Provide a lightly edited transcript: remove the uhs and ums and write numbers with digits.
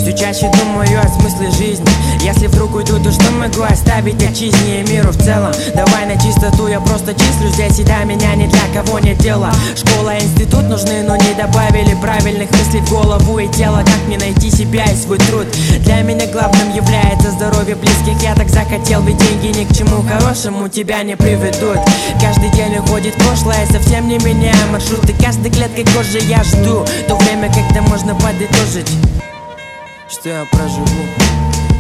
Все чаще думаю о смысле жизни. Если вдруг уйду, то что могу оставить отчизне и миру в целом? Давай на чистоту, я просто числю здесь, и до меня ни для кого нет дела. Школа и институт нужны, но не добавили правильных мыслей в голову и тело. Как мне найти себя и свой труд? Для меня главным является здоровье близких. Я так захотел, ведь деньги ни к чему хорошему тебя не приведут. Каждый день уходит прошлое, совсем не меняя маршруты. Каждой клеткой кожи я жду то время, когда можно подытожить, что я проживу.